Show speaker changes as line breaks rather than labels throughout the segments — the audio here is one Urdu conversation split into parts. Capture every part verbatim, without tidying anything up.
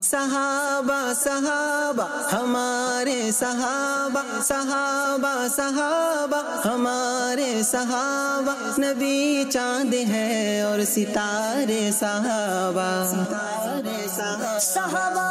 صحابہ صحابہ ہمارے صحابہ صحابہ صحابہ ہمارے صحابہ، نبی چاند ہے اور ستارے صحابہ صحابہ۔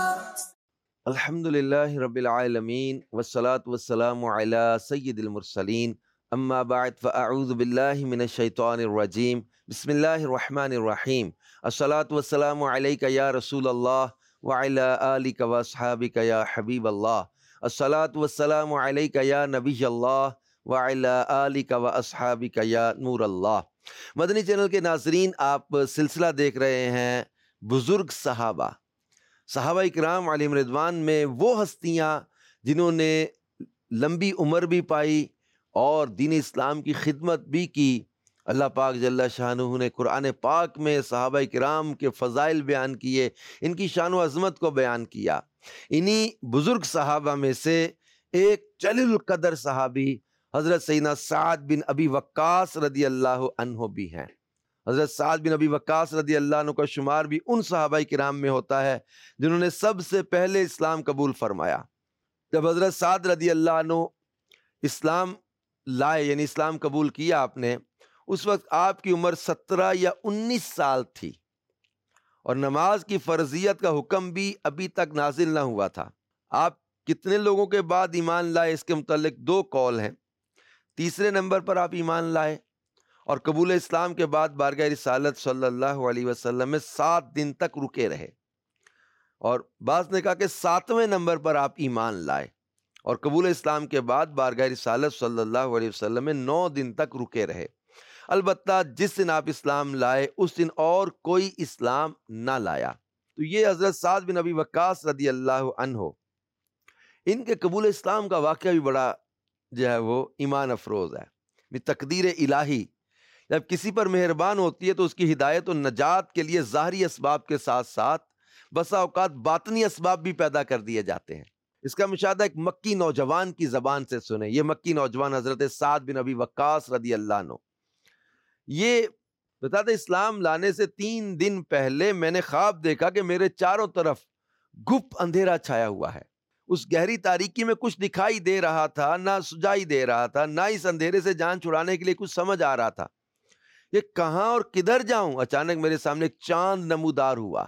الحمدللہ رب العالمین والصلاة والسلام علی سید المرسلین، اما بعد فاعوذ باللہ من الشیطان الرجیم، بسم اللہ الرحمن الرحیم۔ الصلاة والسلام علیک یا رسول اللہ وعلی آلک واصحابک یا حبیب اللہ۔ الصلاة والسلام علیک یا نبی اللہ وعلی آلک واصحابک یا نور اللہ۔ مدنی چینل کے ناظرین، آپ سلسلہ دیکھ رہے ہیں بزرگ صحابہ۔ صحابہ اکرام علیہم رضوان میں وہ ہستیاں جنہوں نے لمبی عمر بھی پائی اور دین اسلام کی خدمت بھی کی۔ اللہ پاک جل شانہ نے قرآن پاک میں صحابہ اکرام کے فضائل بیان کیے، ان کی شان و عظمت کو بیان کیا۔ انہی بزرگ صحابہ میں سے ایک جلیل القدر صحابی حضرت سیدنا سعد بن ابی وقاص رضی اللہ عنہ بھی ہیں۔ حضرت سعد بن ابی وقاص رضی اللہ عنہ کا شمار بھی ان صحابہ کرام میں ہوتا ہے جنہوں نے سب سے پہلے اسلام قبول فرمایا۔ جب حضرت سعد رضی اللہ عنہ اسلام لائے، یعنی اسلام قبول کیا آپ نے، اس وقت آپ کی عمر سترہ یا انیس سال تھی، اور نماز کی فرضیت کا حکم بھی ابھی تک نازل نہ ہوا تھا۔ آپ کتنے لوگوں کے بعد ایمان لائے، اس کے متعلق دو قول ہیں۔ تیسرے نمبر پر آپ ایمان لائے اور قبول اسلام کے بعد بارگاہ رسالت صلی اللہ علیہ وسلم میں سات دن تک رکے رہے، اور بعض نے کہا کہ ساتویں نمبر پر آپ ایمان لائے اور قبول اسلام کے بعد بارگاہ رسالت صلی اللہ علیہ وسلم میں نو دن تک رکے رہے۔ البتہ جس دن آپ اسلام لائے اس دن اور کوئی اسلام نہ لایا۔ تو یہ حضرت سعد بن ابی وقاص رضی اللہ عنہ، ان کے قبول اسلام کا واقعہ بھی بڑا جو ہے وہ ایمان افروز ہے۔ تقدیر الہی جب کسی پر مہربان ہوتی ہے تو اس کی ہدایت و نجات کے لیے ظاہری اسباب کے ساتھ ساتھ بسا اوقات باطنی اسباب بھی پیدا کر دیے جاتے ہیں۔ اس کا مشاہدہ ایک مکی نوجوان کی زبان سے سنیں۔ یہ مکی نوجوان حضرت سعد بن ابی وقاص رضی اللہ عنہ، یہ بتاتے اسلام لانے سے تین دن پہلے میں نے خواب دیکھا کہ میرے چاروں طرف گپ اندھیرا چھایا ہوا ہے۔ اس گہری تاریکی میں کچھ دکھائی دے رہا تھا، نہ سجائی دے رہا تھا، نہ اس اندھیرے سے جان چھڑانے کے لیے کچھ سمجھ آ رہا تھا۔ یہ کہاں اور کدھر جاؤں؟ اچانک میرے سامنے ایک چاند نمودار ہوا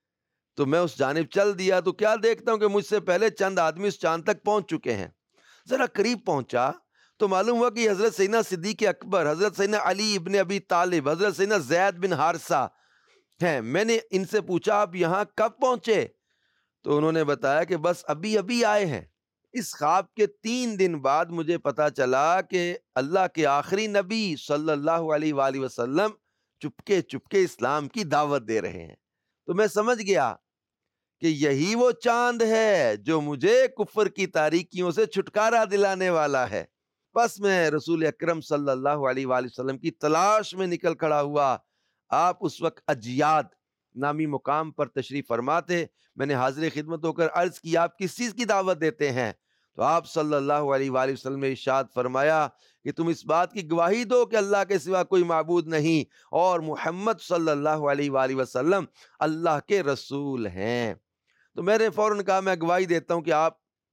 تو میں اس جانب چل دیا، تو کیا دیکھتا ہوں کہ مجھ سے پہلے چند آدمی اس چاند تک پہنچ چکے ہیں۔ ذرا قریب پہنچا تو معلوم ہوا کہ حضرت سیدنا صدیق اکبر، حضرت سیدنا علی ابن ابی طالب، حضرت سیدنا زید بن حارثہ ہیں۔ میں نے ان سے پوچھا آپ یہاں کب پہنچے؟ تو انہوں نے بتایا کہ بس ابھی ابھی آئے ہیں۔ اس خواب کے تین دن بعد مجھے پتا چلا کہ اللہ کے آخری نبی صلی اللہ علیہ وآلہ وسلم چپکے چپکے اسلام کی دعوت دے رہے ہیں۔ تو میں سمجھ گیا کہ یہی وہ چاند ہے جو مجھے کفر کی تاریکیوں سے چھٹکارا دلانے والا ہے۔ بس میں رسول اکرم صلی اللہ علیہ وآلہ وسلم کی تلاش میں نکل کھڑا ہوا۔ آپ اس وقت اجیاد نامی مقام پر تشریف فرما تھے۔ میں نے حاضر خدمت ہو کر عرض کی آپ کس چیز کی دعوت دیتے ہیں؟ تو آپ صلی اللہ علیہ وآلہ وسلم نے ارشاد فرمایا کہ تم اس بات کی گواہی دو کہ اللہ کے سوا کوئی معبود نہیں اور محمد صلی اللہ علیہ وآلہ وسلم اللہ کے رسول ہیں۔ تو میں نے فوراً کہا میں گواہی دیتا ہوں کہ آپ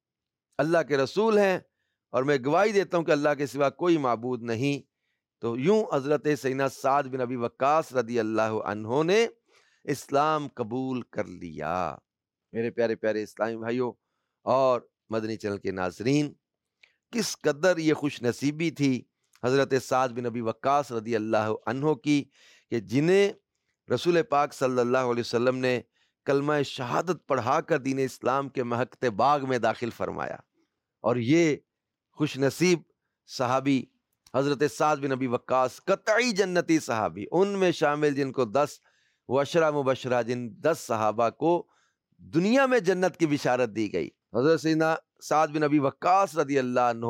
اللہ کے رسول ہیں، اور میں گواہی دیتا ہوں کہ اللہ کے سوا کوئی معبود نہیں۔ تو یوں حضرت سیدنا سعد بن ابی وقاص رضی اللہ عنہ نے اسلام قبول کر لیا۔ میرے پیارے پیارے اسلامی بھائیوں اور مدنی چینل کے ناظرین، کس قدر یہ خوش نصیبی تھی حضرت سعد بن ابی وقاص رضی اللہ عنہ کی کہ جنہیں رسول پاک صلی اللہ علیہ وسلم نے کلمہ شہادت پڑھا کر دین اسلام کے مہکتے باغ میں داخل فرمایا۔ اور یہ خوش نصیب صحابی حضرت سعد بن ابی وقاص قطعی جنتی صحابی، ان میں شامل جن کو دس وعشرہ مبشرہ، جن دس صحابہ کو دنیا میں جنت کی بشارت دی گئی۔ حضرت سیدنا سعد بن ابی وقاص رضی اللہ عنہ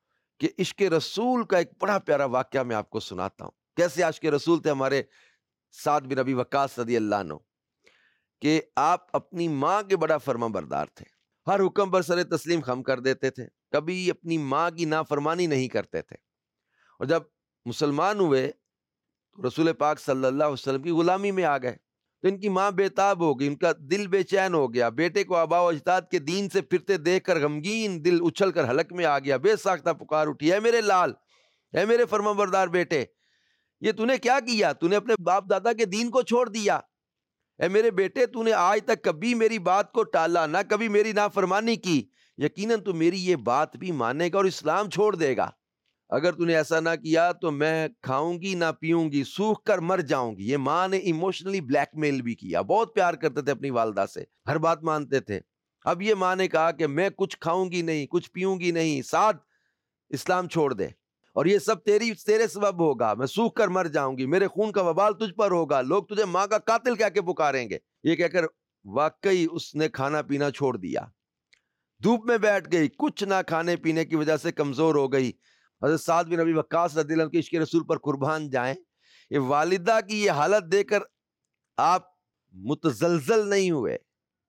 کہ عشق رسول کا ایک بڑا پیارا واقعہ میں آپ کو سناتا ہوں۔ کیسے عشق رسول تھے ہمارے سعد بن ابی وقاص رضی اللہ عنہ کہ آپ اپنی ماں کے بڑا فرما بردار تھے، ہر حکم پر سر تسلیم خم کر دیتے تھے، کبھی اپنی ماں کی نافرمانی نہیں کرتے تھے۔ اور جب مسلمان ہوئے تو رسول پاک صلی اللہ علیہ وسلم کی غلامی میں آ گئے، تو ان کی ماں بےتاب ہو گئی، ان کا دل بے چین ہو گیا، بیٹے کو آبا و اجداد کے دین سے پھرتے دیکھ کر غمگین دل اچھل کر حلق میں آ گیا، بے ساختہ پکار اٹھی، اے میرے لال، اے میرے فرمانبردار بیٹے، یہ تو نے کیا کیا؟ تو نے اپنے باپ دادا کے دین کو چھوڑ دیا۔ اے میرے بیٹے، تو نے آج تک کبھی میری بات کو ٹالا نہ، کبھی میری نافرمانی کی، یقیناً تو میری یہ بات بھی مانے گا اور اسلام چھوڑ دے گا۔ اگر تو نے ایسا نہ کیا تو میں کھاؤں گی نہ پیوں گی، سوکھ کر مر جاؤں گی۔ یہ ماں نے ایموشنلی بلیک میل بھی کیا، بہت پیار کرتے تھے اپنی والدہ سے، ہر بات مانتے تھے۔ اب یہ ماں نے کہا کہ میں کچھ کھاؤں گی نہیں، کچھ پیوں گی نہیں، ساتھ اسلام چھوڑ دے، اور یہ سب تیری تیرے سبب ہوگا، میں سوکھ کر مر جاؤں گی، میرے خون کا وبال تجھ پر ہوگا، لوگ تجھے ماں کا قاتل کہہ کے پکاریں گے۔ یہ کہہ کر واقعی اس نے کھانا پینا چھوڑ دیا، دھوپ میں بیٹھ گئی، کچھ نہ کھانے پینے کی وجہ سے کمزور ہو گئی۔ حضرت سعد بن ابی وقاص رضی اللہ عنہ کے عشق رسول پر قربان جائیں، یہ والدہ کی یہ حالت دیکھ کر آپ متزلزل نہیں ہوئے،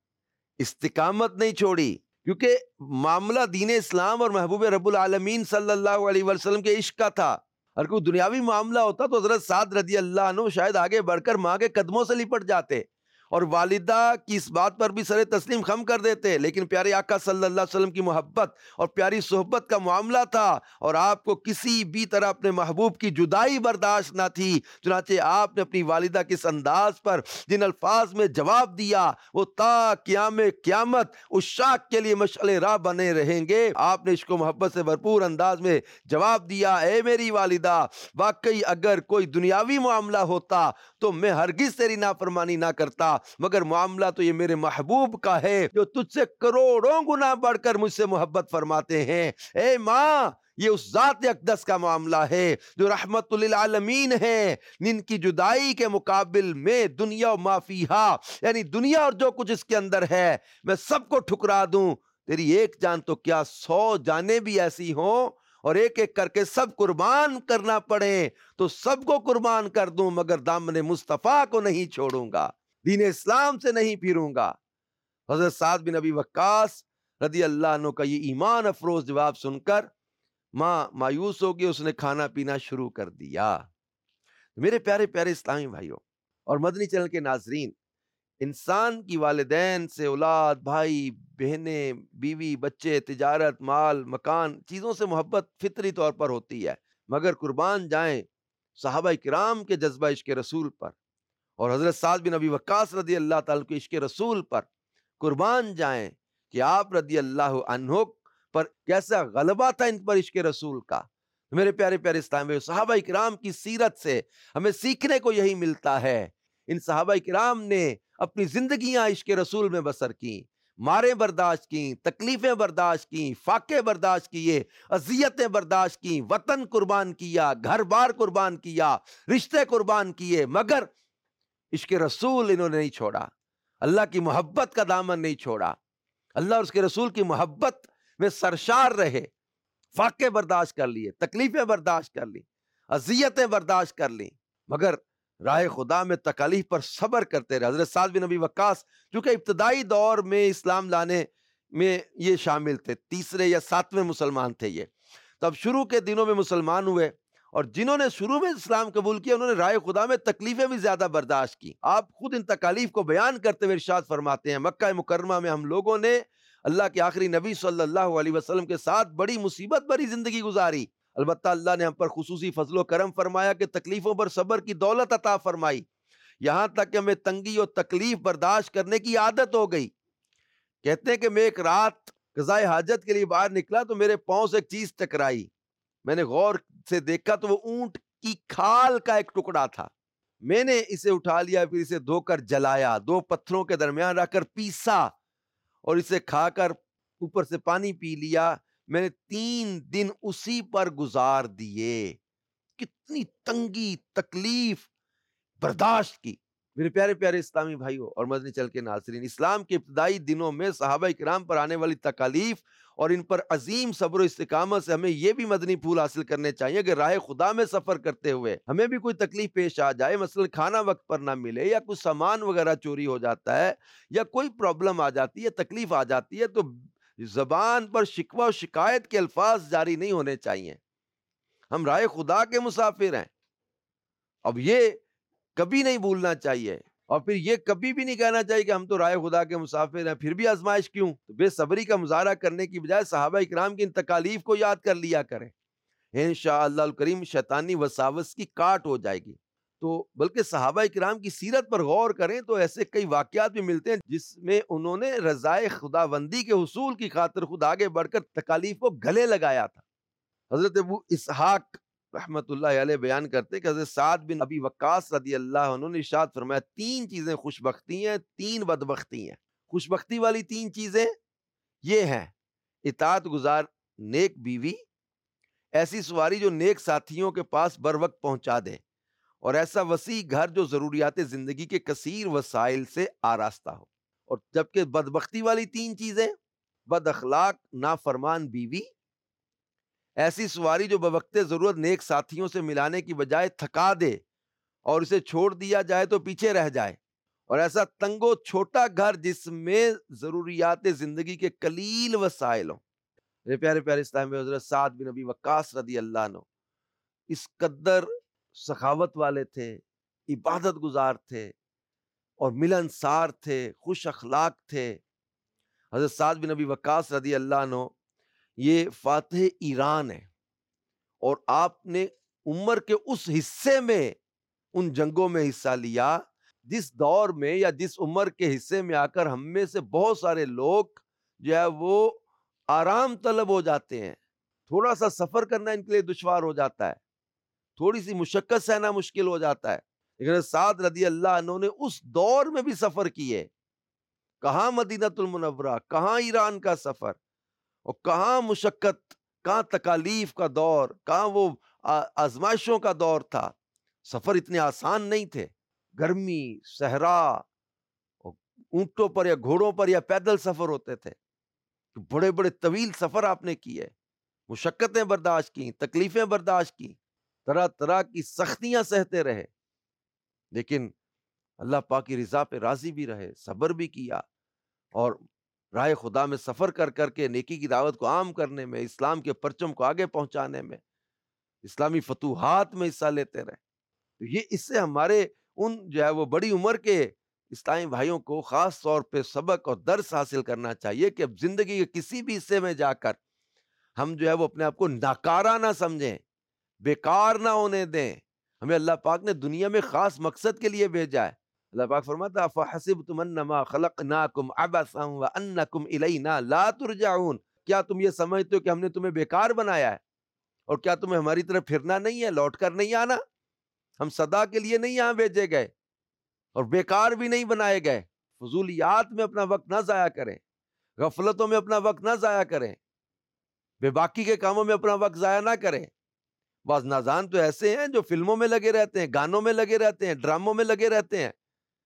استقامت نہیں چھوڑی، کیونکہ معاملہ دین اسلام اور محبوب رب العالمین صلی اللہ علیہ وسلم کے عشق کا تھا۔ اگر کوئی دنیاوی معاملہ ہوتا تو حضرت سعد رضی اللہ عنہ شاید آگے بڑھ کر ماں کے قدموں سے لپٹ جاتے اور والدہ کی اس بات پر بھی سر تسلیم خم کر دیتے، لیکن پیارے آقا صلی اللہ علیہ وسلم کی محبت اور پیاری صحبت کا معاملہ تھا اور آپ کو کسی بھی طرح اپنے محبوب کی جدائی برداشت نہ تھی، چنانچہ آپ نے اپنی والدہ کے اس انداز پر جن الفاظ میں جواب دیا وہ تا قیام قیامت اس شاک کے لیے مشعل راہ بنے رہیں گے۔ آپ نے عشق و محبت سے بھرپور انداز میں جواب دیا، اے میری والدہ، واقعی اگر کوئی دنیاوی معاملہ ہوتا تو میں ہرگز تیری نافرمانی نہ کرتا، مگر معاملہ تو یہ میرے محبوب کا ہے جو تجھ سے کروڑوں گنا بڑھ کر مجھ سے محبت فرماتے ہیں۔ اے ماں، یہ اس ذات اقدس کا معاملہ ہے جو رحمت للعالمین ہے، جن کی جدائی کے مقابل میں دنیا و ما فیہا، یعنی دنیا اور جو کچھ اس کے اندر ہے، میں سب کو ٹھکرا دوں، تیری ایک جان تو کیا سو جانیں بھی ایسی ہوں اور ایک ایک کر کے سب قربان کرنا پڑے تو سب کو قربان کر دوں، مگر دامن مصطفیٰ کو نہیں چھوڑوں گا، دین اسلام سے نہیں پھروں گا۔ حضرت سعد بن ابی وقاص رضی اللہ عنہ کا یہ ایمان افروز جواب سن کر ماں مایوس ہو گئی، اس نے کھانا پینا شروع کر دیا۔ میرے پیارے پیارے اسلامی بھائیوں اور مدنی چینل کے ناظرین، انسان کی والدین سے اولاد، بھائی بہنیں، بیوی بچے، تجارت، مال، مکان، چیزوں سے محبت فطری طور پر ہوتی ہے، مگر قربان جائیں صحابہ کرام کے جذبہ عشق رسول پر اور حضرت سعد بن ابی وقاص رضی اللہ تعالیٰ کے عشق رسول پر قربان جائیں کہ آپ رضی اللہ عنہ پر کیسا غلبہ تھا ان پر عشق رسول کا۔ میرے پیارے پیارے اسلامی صحابہ کرام کی سیرت سے ہمیں سیکھنے کو یہی ملتا ہے۔ ان صحابہ کرام نے اپنی زندگیاں عشق رسول میں بسر کیں، ماریں برداشت کیں، تکلیفیں برداشت کیں، فاقے برداشت کیے، اذیتیں برداشت کیں، وطن قربان کیا، گھر بار قربان کیا، رشتے قربان کیے، مگر عشق رسول انہوں نے نہیں چھوڑا، اللہ کی محبت کا دامن نہیں چھوڑا، اللہ اور اس کے رسول کی محبت میں سرشار رہے، فاقے برداشت کر لیے، تکلیفیں برداشت کر لی، اذیتیں برداشت کر لی، مگر راہ خدا میں تکالیف پر صبر کرتے رہے۔ حضرت سعد بن ابی وقاص چونکہ ابتدائی دور میں اسلام لانے میں یہ شامل تھے، تیسرے یا ساتویں مسلمان تھے یہ، تب شروع کے دنوں میں مسلمان ہوئے اور جنہوں نے شروع میں اسلام قبول کیا انہوں نے راہ خدا میں تکلیفیں بھی زیادہ برداشت کی۔ آپ خود ان تکالیف کو بیان کرتے ہوئے ارشاد فرماتے ہیں، مکہ مکرمہ میں ہم لوگوں نے اللہ کے آخری نبی صلی اللہ علیہ وسلم کے ساتھ بڑی مصیبت بھری زندگی گزاری، البتہ اللہ نے ہم پر خصوصی فضل و کرم فرمایا کہ تکلیفوں پر صبر کی دولت عطا فرمائی، یہاں تک کہ ہمیں تنگی اور تکلیف برداشت کرنے کی عادت ہو گئی۔ کہتے ہیں کہ میں ایک رات قضائے حاجت کے لیے باہر نکلا تو میرے پاؤں سے ایک چیز ٹکرائی، میں نے غور سے دیکھا تو وہ اونٹ کی کھال کا ایک ٹکڑا تھا، میں نے اسے اٹھا لیا، پھر اسے دھو کر جلایا، دو پتھروں کے درمیان رکھ کر پیسا اور اسے کھا کر اوپر سے پانی پی لیا، میں نے تین دن اسی پر گزار دیے۔ کتنی تنگی تکلیف برداشت کی۔ میرے پیارے پیارے اسلامی بھائیوں اور مدنی چینل کے ناظرین، اسلام کے ابتدائی دنوں میں صحابہ کرام پر آنے والی تکالیف اور ان پر عظیم صبر و استقامت سے ہمیں یہ بھی مدنی پھول حاصل کرنے چاہیے کہ راہ خدا میں سفر کرتے ہوئے ہمیں بھی کوئی تکلیف پیش آ جائے، مثلا کھانا وقت پر نہ ملے یا کچھ سامان وغیرہ چوری ہو جاتا ہے یا کوئی پرابلم آ جاتی ہے، تکلیف آ جاتی ہے، تو زبان پر شکوہ و شکایت کے الفاظ جاری نہیں ہونے چاہیے۔ ہم راہ خدا کے مسافر ہیں، اب یہ کبھی نہیں بھولنا چاہیے اور پھر یہ کبھی بھی نہیں کہنا چاہیے کہ ہم تو رائے خدا کے مسافر ہیں، پھر بھی آزمائش کیوں؟ تو بے صبری کا مظاہرہ کرنے کی بجائے صحابہ اکرام کی ان تکالیف کو یاد کر لیا کریں، انشاءاللہ الکریم شیطانی وساوس کی کاٹ ہو جائے گی۔ تو بلکہ صحابہ اکرام کی سیرت پر غور کریں تو ایسے کئی واقعات بھی ملتے ہیں جس میں انہوں نے رضائے خداوندی کے حصول کی خاطر خود آگے بڑھ کر تکالیف کو گلے لگایا تھا۔ حضرت ابو اسحاق رحمت اللہ علیہ بیان کرتے ہیں کہ حضرت سعد بن ابی وقاص رضی اللہ عنہ نے ارشاد فرمایا تین چیزیں خوش بختی ہیں، تین بدبختی ہیں۔ خوش بختی والی تین چیزیں یہ ہیں: اطاعت گزار نیک بیوی، ایسی سواری جو نیک ساتھیوں کے پاس بر وقت پہنچا دے، اور ایسا وسیع گھر جو ضروریات زندگی کے کثیر وسائل سے آراستہ ہو۔ اور جبکہ بدبختی والی تین چیزیں: بد اخلاق نافرمان بیوی، ایسی سواری جو بوقت ضرورت نیک ساتھیوں سے ملانے کی بجائے تھکا دے اور اسے چھوڑ دیا جائے تو پیچھے رہ جائے، اور ایسا تنگ و چھوٹا گھر جس میں ضروریات زندگی کے قلیل وسائل ہوں۔ میرے پیارے پیارے اسلام میں حضرت سعد بن ابی وقاص رضی اللہ عنہ اس قدر سخاوت والے تھے، عبادت گزار تھے اور ملنسار تھے، خوش اخلاق تھے۔ حضرت سعد بن ابی وقاص رضی اللہ عنہ یہ فاتح ایران ہے، اور آپ نے عمر کے اس حصے میں ان جنگوں میں حصہ لیا جس دور میں یا جس عمر کے حصے میں آ کر ہم میں سے بہت سارے لوگ جو ہے وہ آرام طلب ہو جاتے ہیں، تھوڑا سا سفر کرنا ان کے لیے دشوار ہو جاتا ہے، تھوڑی سی مشقت سہنا مشکل ہو جاتا ہے، لیکن سعد رضی اللہ عنہ نے اس دور میں بھی سفر کیے۔ کہاں مدینۃ المنورہ، کہاں ایران کا سفر، اور کہاں مشقت، کہاں تکالیف کا دور، کہاں وہ آزمائشوں کا دور تھا۔ سفر اتنے آسان نہیں تھے، گرمی، صحرا، اونٹوں پر یا گھوڑوں پر یا پیدل سفر ہوتے تھے، بڑے بڑے طویل سفر آپ نے کیے، مشقتیں برداشت کی، تکلیفیں برداشت کی، طرح طرح کی سختیاں سہتے رہے، لیکن اللہ پاک کی رضا پہ راضی بھی رہے، صبر بھی کیا، اور راہ خدا میں سفر کر کر کے نیکی کی دعوت کو عام کرنے میں، اسلام کے پرچم کو آگے پہنچانے میں، اسلامی فتوحات میں حصہ لیتے رہے۔ تو یہ اس سے ہمارے ان جو ہے وہ بڑی عمر کے اسلامی بھائیوں کو خاص طور پہ سبق اور درس حاصل کرنا چاہیے کہ اب زندگی کے کسی بھی حصے میں جا کر ہم جو ہے وہ اپنے آپ کو ناکارہ نہ سمجھیں، بیکار نہ ہونے دیں۔ ہمیں اللہ پاک نے دنیا میں خاص مقصد کے لیے بھیجا ہے۔ اللہ پاک فرماتا ہے فَحَسِبْتُمْ أَنَّمَا خَلَقْنَاكُمْ عَبَثًا وَأَنَّكُمْ إِلَيْنَا لَا تُرْجَعُونَ، کیا تم یہ سمجھتے ہو کہ ہم نے تمہیں بیکار بنایا ہے، اور کیا تمہیں ہماری طرف پھرنا نہیں ہے، لوٹ کر نہیں آنا؟ ہم سدا کے لیے نہیں یہاں بھیجے گئے، اور بیکار بھی نہیں بنائے گئے۔ فضولیات میں اپنا وقت نہ ضائع کریں، غفلتوں میں اپنا وقت نہ ضائع کریں، بے باکی کے کاموں میں اپنا وقت ضائع نہ کریں۔ بعض نادان تو ایسے ہیں جو فلموں میں لگے رہتے ہیں، گانوں میں لگے رہتے ہیں، ڈراموں میں لگے رہتے ہیں،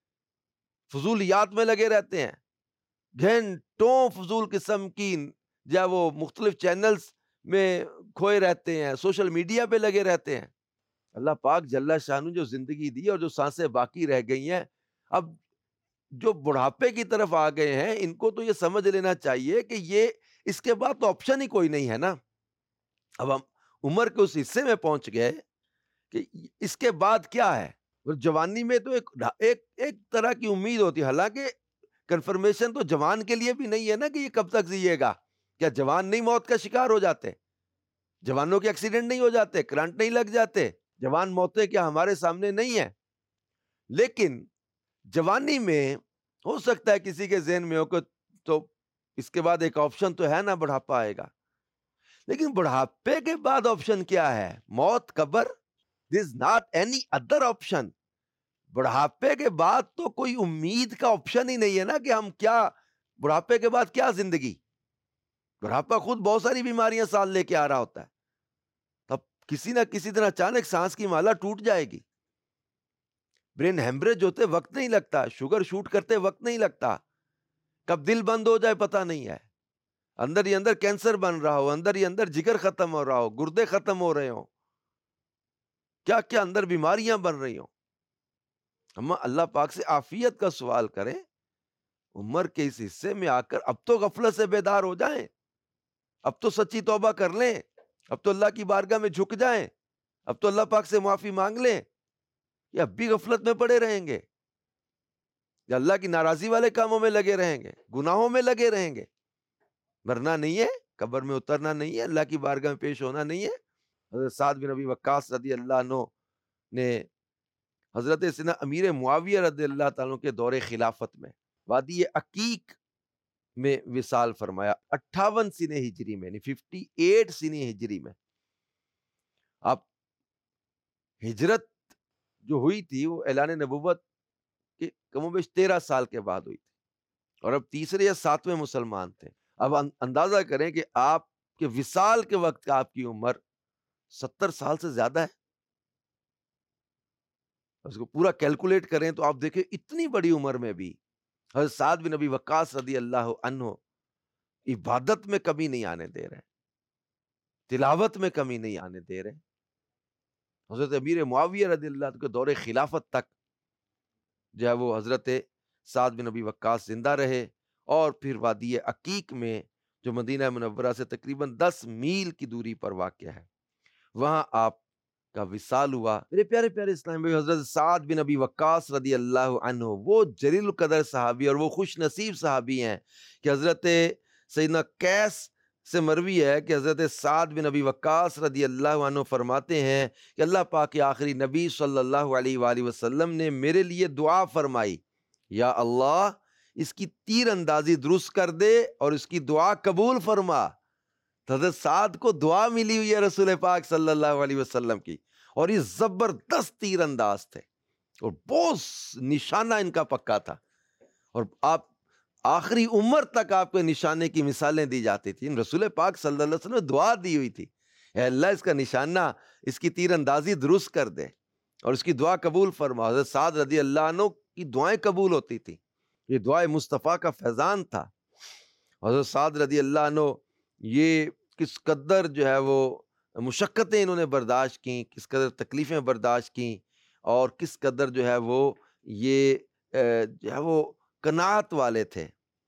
فضولیات میں لگے رہتے ہیں، گھنٹوں فضول قسم کی جو وہ مختلف چینلز میں کھوئے رہتے ہیں، سوشل میڈیا پہ لگے رہتے ہیں۔ اللہ پاک جل شانہ جو زندگی دی اور جو سانسیں باقی رہ گئی ہیں، اب جو بڑھاپے کی طرف آ گئے ہیں ان کو تو یہ سمجھ لینا چاہیے کہ یہ اس کے بعد تو آپشن ہی کوئی نہیں ہے نا۔ اب ہم عمر کے اس حصے میں پہنچ گئے کہ اس کے بعد کیا ہے۔ جوانی میں تو ایک ایک ایک طرح کی امید ہوتی ہے، حالانکہ کنفرمیشن تو جوان کے لیے بھی نہیں ہے نا کہ یہ کب تک جیے گا۔ کیا جوان نہیں موت کا شکار ہو جاتے؟ جوانوں کے ایکسیڈنٹ نہیں ہو جاتے؟ کرنٹ نہیں لگ جاتے؟ جوان موتیں کیا ہمارے سامنے نہیں ہیں؟ لیکن جوانی میں ہو سکتا ہے کسی کے ذہن میں ہو کہ تو اس کے بعد ایک آپشن تو ہے نا، بڑھاپا آئے گا، لیکن بڑھاپے کے بعد آپشن کیا ہے؟ موت، قبر۔ There is not any other option۔ بڑھاپے کے بعد تو کوئی امید کا آپشن ہی نہیں ہے نا کہ ہم کیا، بڑھاپے کے بعد کیا زندگی؟ بڑھاپا خود بہت ساری بیماریاں ساتھ لے کے آ رہا ہوتا ہے، تب کسی نہ کسی طرح اچانک سانس کی مالا ٹوٹ جائے گی، برین ہیمبریج ہوتے وقت نہیں لگتا، شوگر شوٹ کرتے وقت نہیں لگتا، کب دل بند ہو جائے پتہ نہیں ہے، اندر ہی اندر کینسر بن رہا ہو، اندر ہی اندر جگر ختم ہو رہا ہو، گردے ختم ہو رہے ہوں، کیا کیا اندر بیماریاں بن رہی ہوں۔ ہم اللہ پاک سے عافیت کا سوال کریں، عمر کے اس حصے میں آ کر اب تو غفلت سے بیدار ہو جائیں، اب تو سچی توبہ کر لیں، اب تو اللہ کی بارگاہ میں جھک جائیں، اب تو اللہ پاک سے معافی مانگ لیں، یا اب بھی غفلت میں پڑے رہیں گے؟ کہ اللہ کی ناراضی والے کاموں میں لگے رہیں گے، گناہوں میں لگے رہیں گے؟ مرنا نہیں ہے، قبر میں اترنا نہیں ہے، اللہ کی بارگاہ میں پیش ہونا نہیں ہے۔ حضرت سعد بن ابی وقاص رضی اللہ عنہ نے حضرت سیدنا امیر معاویہ رضی اللہ تعالیٰ عنہ کے دور خلافت میں وادی عقیق میں وصال فرمایا، اٹھاون سنہ ہجری میں، یعنی ففٹی ایٹ سنہ ہجری میں۔ اب ہجرت جو ہوئی تھی وہ اعلان نبوت کے کم و بیش تیرہ سال کے بعد ہوئی تھی، اور اب تیسرے یا ساتویں مسلمان تھے۔ اب اندازہ کریں کہ آپ کے وصال کے وقت آپ کی عمر ستر سال سے زیادہ ہے۔ اس کو پورا کیلکولیٹ کریں تو آپ دیکھیں اتنی بڑی عمر میں بھی حضرت سعد بن ابی وقاص رضی اللہ عنہ عبادت میں کمی نہیں آنے دے رہے، تلاوت میں کمی نہیں آنے دے رہے۔ حضرت امیر معاویہ رضی اللہ عنہ کے دور خلافت تک جو ہے وہ حضرت سعد بن ابی وقاص زندہ رہے، اور پھر وادی عقیق میں جو مدینہ منورہ سے تقریباً دس میل کی دوری پر واقع ہے، وہاں آپ کا وصال ہوا۔ میرے پیارے پیارے اسلام بھائی، حضرت سعد بن ابی وقاص رضی اللہ عنہ وہ جلیل القدر صحابی اور وہ خوش نصیب صحابی ہیں کہ حضرت سیدنا قیس سے مروی ہے کہ حضرت سعد بن ابی وقاص رضی اللہ عنہ فرماتے ہیں کہ اللہ پاک کے آخری نبی صلی اللہ علیہ وآلہ وسلم نے میرے لیے دعا فرمائی، یا اللہ اس کی تیر اندازی درست کر دے اور اس کی دعا قبول فرما۔ تو حضرت سعد کو دعا ملی ہوئی ہے رسول پاک صلی اللہ علیہ وسلم کی، اور یہ زبردست تیر انداز تھے اور بہت نشانہ ان کا پکا تھا، اور آپ آخری عمر تک آپ کے نشانے کی مثالیں دی جاتی تھیں۔ رسول پاک صلی اللہ علیہ وسلم نے دعا دی ہوئی تھی، اے اللہ اس کا نشانہ، اس کی تیر اندازی درست کر دے اور اس کی دعا قبول فرما۔ حضرت سعد رضی اللہ عنہ کی دعائیں قبول ہوتی تھی، یہ دعائے مصطفیٰ کا فیضان تھا۔ حضرت سعد رضی اللہ عنہ یہ کس قدر جو ہے وہ مشقتیں انہوں نے برداشت کیں، کس قدر تکلیفیں برداشت کیں، اور کس قدر جو ہے وہ یہ جو ہے وہ قناعت والے تھے۔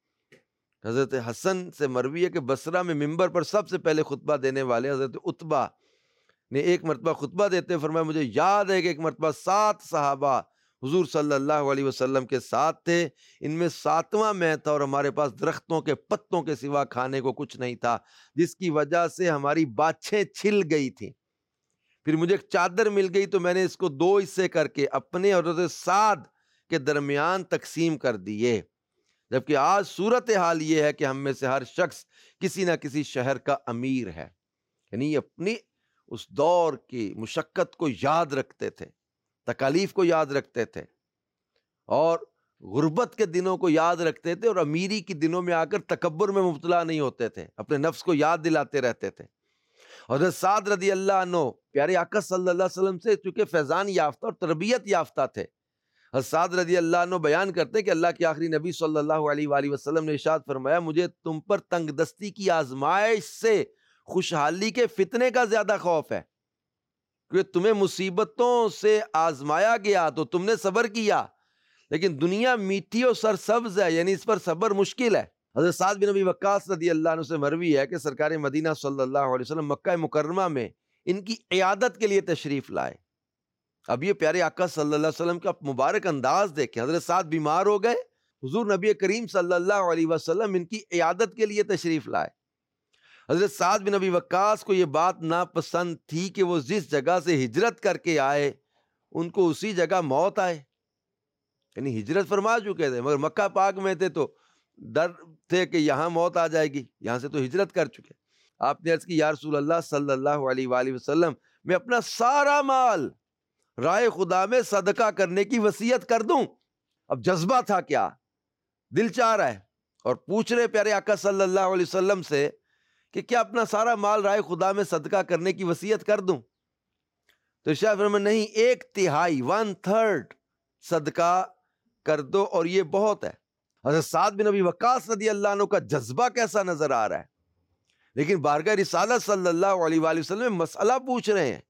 حضرت حسن سے مروی ہے کہ بصرہ میں منبر پر سب سے پہلے خطبہ دینے والے حضرت عتبہ نے ایک مرتبہ خطبہ دیتے فرمایا، مجھے یاد ہے کہ ایک مرتبہ سات صحابہ حضور صلی اللہ علیہ وسلم کے ساتھ تھے، ان میں ساتواں میں تھا، اور ہمارے پاس درختوں کے پتوں کے سوا کھانے کو کچھ نہیں تھا، جس کی وجہ سے ہماری باچھیں چھل گئی تھیں۔ پھر مجھے ایک چادر مل گئی تو میں نے اس کو دو حصے کر کے اپنے اور حضرت سعد کے درمیان تقسیم کر دیے، جبکہ آج صورتحال یہ ہے کہ ہم میں سے ہر شخص کسی نہ کسی شہر کا امیر ہے۔ یعنی اپنی اس دور کی مشقت کو یاد رکھتے تھے، تکالیف کو یاد رکھتے تھے، اور غربت کے دنوں کو یاد رکھتے تھے، اور امیری کے دنوں میں آ کر تکبر میں مبتلا نہیں ہوتے تھے، اپنے نفس کو یاد دلاتے رہتے تھے۔ حضرت سعد رضی اللہ عنہ پیارے آقا صلی اللہ علیہ وسلم سے چونکہ فیضان یافتہ اور تربیت یافتہ تھے، حضرت سعد رضی اللہ عنہ بیان کرتے کہ اللہ کے آخری نبی صلی اللہ علیہ وآلہ وسلم نے ارشاد فرمایا، مجھے تم پر تنگ دستی کی آزمائش سے خوشحالی کے فتنے کا زیادہ خوف ہے، کہ تمہیں مصیبتوں سے آزمایا گیا تو تم نے صبر کیا، لیکن دنیا میٹھی اور سرسبز ہے، یعنی اس پر صبر مشکل ہے۔ حضرت سعد بن ابی وقاص رضی اللہ عنہ سے مروی ہے کہ سرکار مدینہ صلی اللہ علیہ وسلم مکہ مکرمہ میں ان کی عیادت کے لیے تشریف لائے۔ اب یہ پیارے آقا صلی اللہ علیہ وسلم کا مبارک انداز دیکھیں، حضرت سعد بیمار ہو گئے، حضور نبی کریم صلی اللہ علیہ وسلم ان کی عیادت کے لیے تشریف لائے۔ حضرت سعد بن ابی وقاص کو یہ بات ناپسند تھی کہ وہ جس جگہ سے ہجرت کر کے آئے ان کو اسی جگہ موت آئے، یعنی ہجرت فرما چکے تھے مگر مکہ پاک میں تھے تو ڈر تھے کہ یہاں موت آ جائے گی، یہاں سے تو ہجرت کر چکے۔ آپ نے عرض کی، یا رسول اللہ صلی اللہ علیہ وآلہ وسلم، میں اپنا سارا مال رائے خدا میں صدقہ کرنے کی وصیت کر دوں۔ اب جذبہ تھا، کیا دل چاہ رہا ہے، اور پوچھ رہے پیارے آقا صلی اللہ علیہ وسلم سے کہ کیا اپنا سارا مال رائے خدا میں صدقہ کرنے کی وصیت کر دوں؟ تو ارشاد فرمایا، نہیں، ایک تہائی، ون تھرڈ صدقہ کر دو، اور یہ بہت ہے۔ حضرت سعد بن ابی وقاص رضی اللہ عنہ کا جذبہ کیسا نظر آ رہا ہے، لیکن بارگاہ رسالت صلی اللہ علیہ وآلہ وسلم میں مسئلہ پوچھ رہے ہیں۔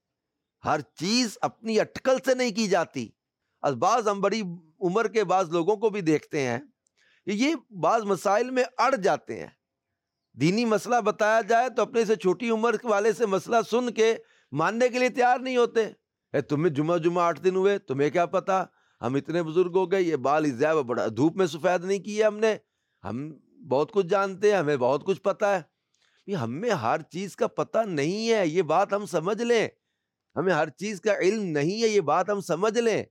ہر چیز اپنی اٹکل سے نہیں کی جاتی۔ از بعض ہم بڑی عمر کے بعض لوگوں کو بھی دیکھتے ہیں کہ یہ بعض مسائل میں اڑ جاتے ہیں، دینی مسئلہ بتایا جائے تو اپنے سے چھوٹی عمر والے سے مسئلہ سن کے ماننے کے لیے تیار نہیں ہوتے۔ اے تمہیں جمعہ جمعہ آٹھ دن ہوئے، تمہیں کیا پتا، ہم اتنے بزرگ ہو گئے، یہ بال ازیا بڑا دھوپ میں سفید نہیں کیے ہم نے، ہم بہت کچھ جانتے ہیں، ہمیں بہت کچھ پتا ہے۔ یہ ہمیں ہر چیز کا پتہ نہیں ہے، یہ بات ہم سمجھ لیں، ہمیں ہر چیز کا علم نہیں ہے، یہ بات ہم سمجھ لیں۔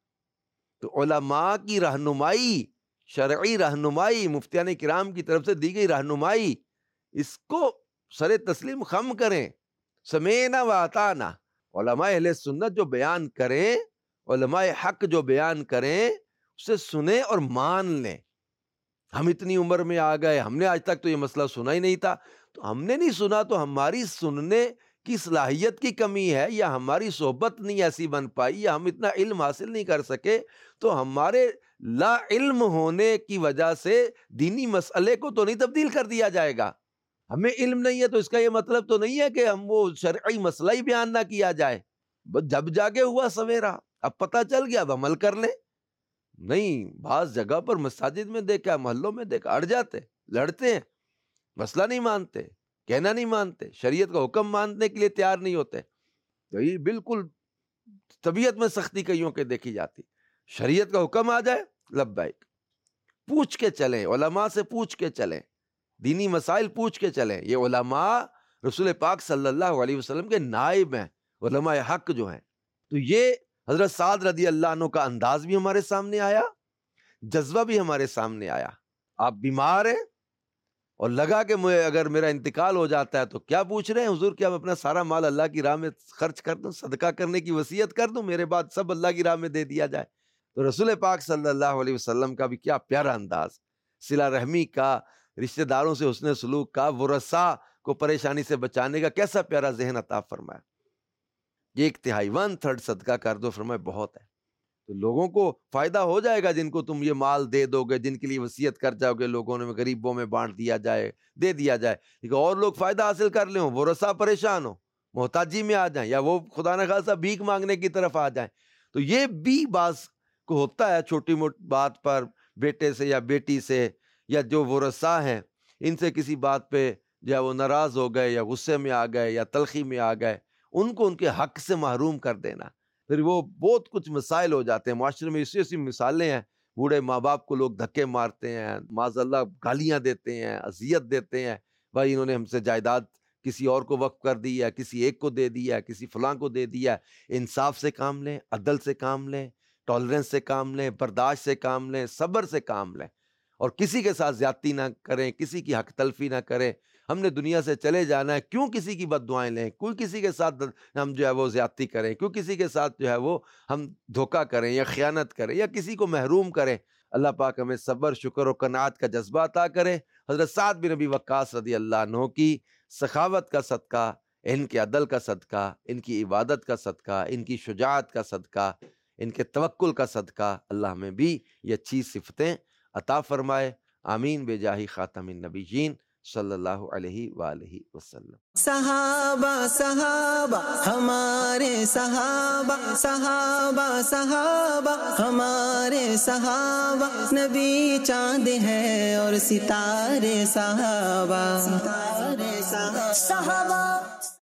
تو علماء کی رہنمائی، شرعی رہنمائی، مفتیان کرام کی طرف سے دی گئی رہنمائی، اس کو سر تسلیم خم کریں، سمینا و اطعنا۔ علماء اہل سنت جو بیان کریں، علماء حق جو بیان کریں، اسے سنیں اور مان لیں۔ ہم اتنی عمر میں آ گئے، ہم نے آج تک تو یہ مسئلہ سنا ہی نہیں تھا، تو ہم نے نہیں سنا تو ہماری سننے کی صلاحیت کی کمی ہے، یا ہماری صحبت نہیں ایسی بن پائی، یا ہم اتنا علم حاصل نہیں کر سکے، تو ہمارے لا علم ہونے کی وجہ سے دینی مسئلے کو تو نہیں تبدیل کر دیا جائے گا۔ ہمیں علم نہیں ہے تو اس کا یہ مطلب تو نہیں ہے کہ ہم وہ شرعی مسئلہ ہی بیان نہ کیا جائے۔ بس جب جاگے ہوا سویرا، اب پتہ چل گیا، اب عمل کر لیں۔ نہیں، بعض جگہ پر مساجد میں دیکھا، محلوں میں دیکھا، اڑ جاتے، لڑتے ہیں، مسئلہ نہیں مانتے، کہنا نہیں مانتے، شریعت کا حکم ماننے کے لیے تیار نہیں ہوتے۔ تو یہ بالکل طبیعت میں سختی کئیوں کے دیکھی جاتی۔ شریعت کا حکم آ جائے، لبیک، پوچھ کے چلیں، علماء سے پوچھ کے چلیں، دینی مسائل پوچھ کے چلیں۔ یہ علماء رسول پاک صلی اللہ علیہ وسلم کے نائب ہیں، علماء حق جو ہیں۔ تو یہ حضرت سعد رضی اللہ عنہ کا انداز بھی ہمارے سامنے آیا، جذبہ بھی ہمارے سامنے آیا۔ آپ بیمار ہیں اور لگا کہ مجھے اگر میرا انتقال ہو جاتا ہے تو کیا پوچھ رہے ہیں حضور، کہ اب اپنا سارا مال اللہ کی راہ میں خرچ کر دوں، صدقہ کرنے کی وصیت کر دوں، میرے بعد سب اللہ کی راہ میں دے دیا جائے۔ تو رسول پاک صلی اللہ علیہ وسلم کا بھی کیا پیارا انداز، صلہ رحمی کا، رشتہ داروں سے حسن سلوک کا، ورثاء کو پریشانی سے بچانے کا کیسا پیارا ذہن عطا فرمایا۔ یہ ایک تہائی ون تھرڈ صدقہ کر دو، فرمایا بہت ہے، تو لوگوں کو فائدہ ہو جائے گا، جن کو تم یہ مال دے دو گے، جن کے لیے وصیت کر جاؤ گے، لوگوں نے غریبوں میں بانٹ دیا جائے، دے دیا جائے، لیکن اور لوگ فائدہ حاصل کر لیں، ورثاء پریشان ہو، محتاجی میں آ جائیں، یا وہ خدا نہ خاصہ بھیک مانگنے کی طرف آ جائیں۔ تو یہ بھی بعض کو ہوتا ہے، چھوٹی موٹی بات پر بیٹے سے یا بیٹی سے یا جو ورثاء ہیں ان سے کسی بات پہ جو ہے وہ ناراض ہو گئے، یا غصے میں آ گئے، یا تلخی میں آ گئے، ان کو ان کے حق سے محروم کر دینا، پھر وہ بہت کچھ مسائل ہو جاتے ہیں معاشرے میں۔ ایسی ایسی مثالیں ہیں، بوڑھے ماں باپ کو لوگ دھکے مارتے ہیں، معاذ اللہ گالیاں دیتے ہیں، اذیت دیتے ہیں، بھائی انہوں نے ہم سے جائیداد کسی اور کو وقف کر دی ہے، کسی ایک کو دے دیا ہے، کسی فلاں کو دے دیا ہے۔ انصاف سے کام لیں، عدل سے کام لیں، ٹالرنس سے کام لیں، برداشت سے کام لیں، صبر سے کام لیں، اور کسی کے ساتھ زیادتی نہ کریں، کسی کی حق تلفی نہ کریں۔ ہم نے دنیا سے چلے جانا ہے، کیوں کسی کی بد دعائیں لیں، کوئی کسی کے ساتھ ہم جو ہے وہ زیادتی کریں، کیوں کسی کے ساتھ جو ہے وہ ہم دھوکہ کریں یا خیانت کریں یا کسی کو محروم کریں۔ اللہ پاک ہمیں صبر، شکر و قناعت کا جذبہ عطا کرے۔ حضرت سعد بن ابی وقاص رضی اللہ عنہ کی سخاوت کا صدقہ، ان کے عدل کا صدقہ، ان کی عبادت کا صدقہ، ان کی شجاعت کا صدقہ، ان کے توکل کا صدقہ، اللہ ہمیں بھی یہ اچھی صفتیں عطا فرمائے۔ آمین بجاہ خاتم النبیین صلی اللہ علیہ وآلہ وسلم۔
صحابہ صحابہ ہمارے صحابہ، صحابہ صحابہ ہمارے صحابہ، نبی چاند ہے اور ستارے صحابہ، ستارے صحابہ۔